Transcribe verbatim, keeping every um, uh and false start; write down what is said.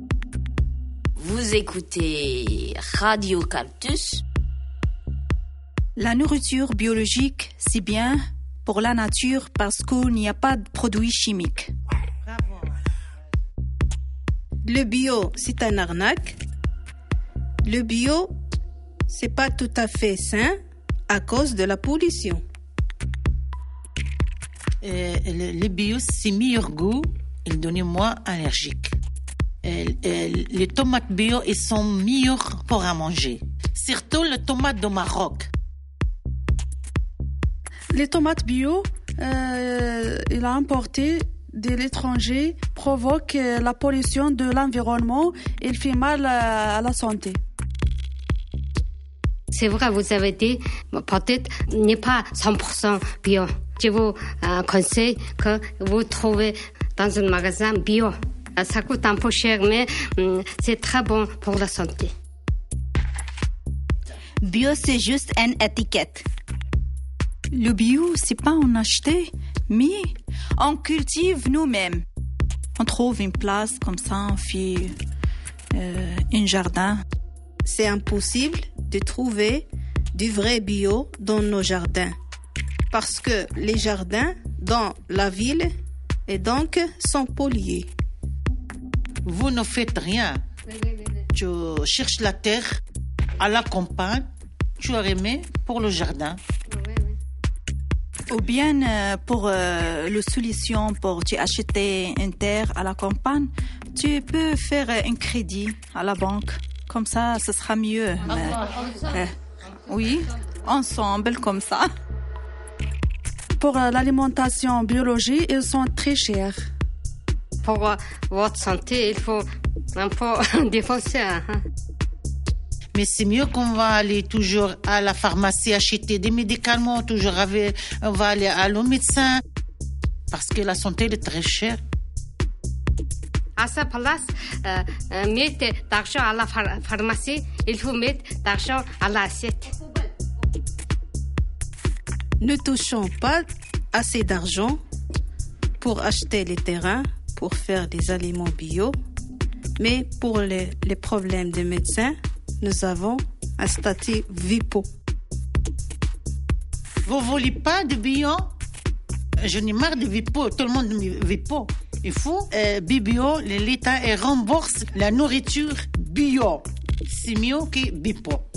Vous écoutez Radio Cactus. La nourriture biologique, c'est bien pour la nature parce qu'il n'y a pas de produits chimiques. Le bio, c'est un arnaque. Le bio, c'est pas tout à fait sain à cause de la pollution. Euh, le, le bio, c'est meilleur goût, il donne moins allergique. Euh, euh, les tomates bio, ils sont meilleurs pour à manger. Surtout les tomates du Maroc. Les tomates bio, euh, il a importé de l'étranger, provoque la pollution de l'environnement et il fait mal à, à la santé. C'est vrai, vous avez dit, peut-être n'est pas cent pour cent bio. Je vous euh, conseille que vous trouvez dans un magasin bio. Ça coûte un peu cher, mais hum, c'est très bon pour la santé. Bio, c'est juste une étiquette. Le bio, c'est pas en acheter, mais on cultive nous-mêmes. On trouve une place comme ça, on fait euh, un jardin. C'est impossible de trouver du vrai bio dans nos jardins. Parce que les jardins dans la ville et donc sont pollués. Vous ne faites rien. Tu cherches la terre à la campagne, tu as aimé pour le jardin. Ou bien euh, pour euh, la solution pour tu acheter une terre à la campagne, tu peux faire un crédit à la banque. Comme ça, ce sera mieux. Mais, euh, oui, ensemble, comme ça. Pour euh, l'alimentation biologique, ils sont très chers. Pour euh, votre santé, il faut un peu défoncer. Hein. Mais c'est mieux qu'on va aller toujours à la pharmacie acheter des médicaments, toujours avec, on va aller à le médecin, parce que la santé elle est très chère. À sa place, euh, euh, mettre d'argent à la phar- pharmacie, il faut mettre d'argent à l'assiette. Ne touchons pas assez d'argent pour acheter les terrains, pour faire des aliments bio, mais pour les, les problèmes des médecins, nous avons un statut VIPO. Vous voulez pas de bio? Je n'ai marre de VIPO, tout le monde VIPO. Il faut euh, bio, l'État rembourse la nourriture bio. C'est mieux que VIPO.